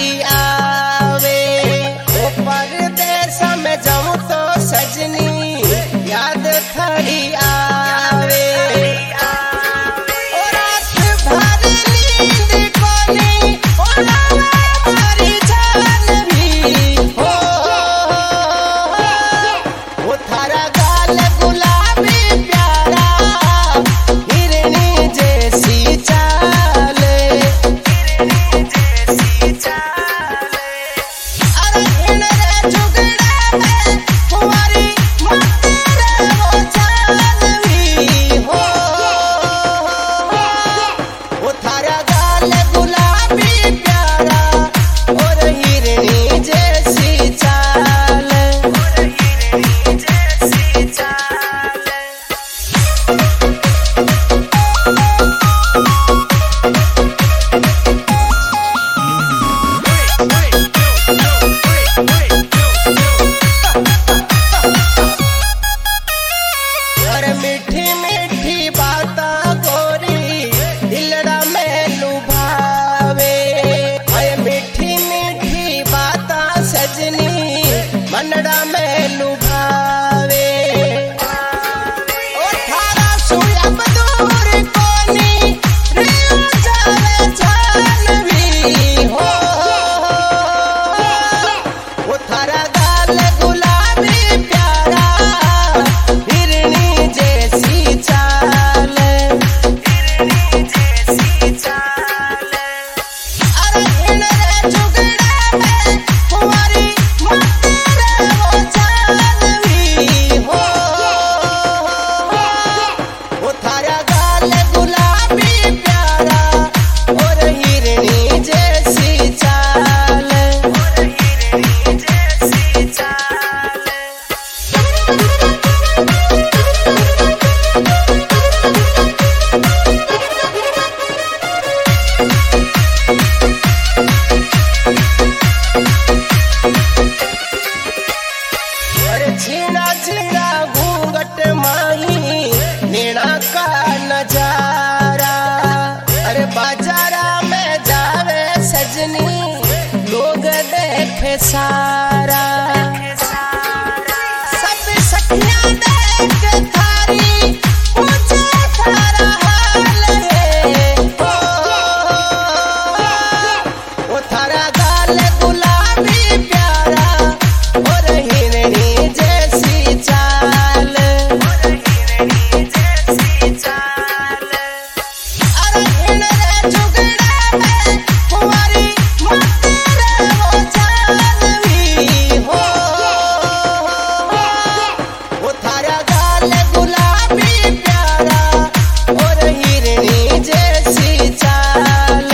थारी आवे। ओ परदेस में जाऊं तो सजनी याद थारी आवे। ओ रात भर नींद कोनी ओलावे हमारी जान भी हो। ओ थारा गाल गुलाबी प्यारा हिरनी जैसी चाल। अरे इन रे जुगड़े में कुंवारी मत रे वो जानवी हो। वो थारा गाल गुलाबी प्यारा और हिरनी जैसी चाल। और मीठी मीठी बातां गोरी दिलड़ा में लुभावे। ओए मीठी मीठी बातां सजनी मनड़ा में लुभावे। ओ थारा सुयब दूर कोनी रियो जावे जानवी हो। ओ थारा गाल गुलाबी प्यारा हिरनी जैसी चाल। अरे इन रे जुगड़े में कुंवारी मत रे वो जानवी हो। वो थारा गाल गुलाबी प्यारा और हिरनी जैसी चाल। अरे छीना छीना घूंघट माही नीना का नजारा। अरे बाजारा में जावे सजनी लोग देखे सारा। सब सखियां देख थारी पूछे थारा हाल है। ओ थारा गाल गुलाबी प्यारा और हिरनी जैसी चाल। अरे इन रे जुगड़े में कुंवारी मत रे वो जानवी हो। वो थारा गाल गुलाबी प्यारा और हिरनी जैसी चाल।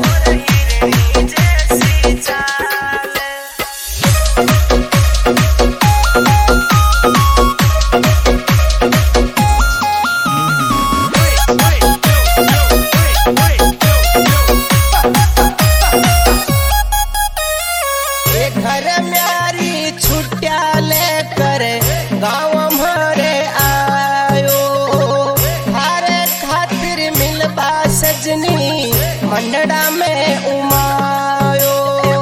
ये घर म्यारी छुट्टिया लेकर गाँव हमारे आयो। थारे खातिर मिलबा सजनी मंडड़ा में उमायो।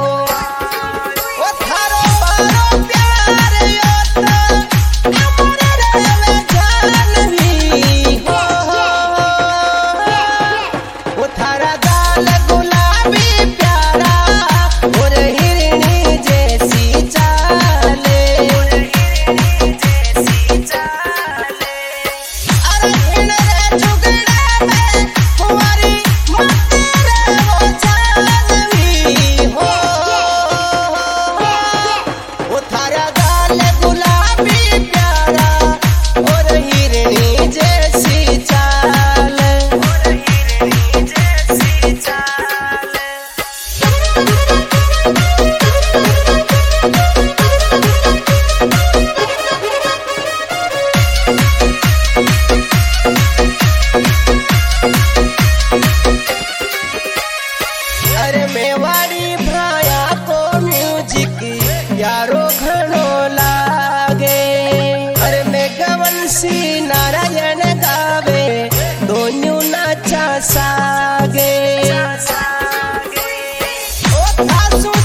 ओ थारो बारो प्यार योता अमर रहे जानवी हो। ओ थारा गाल गुलाबी प्यारा और हिरनी जैसी चाल।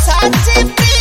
साची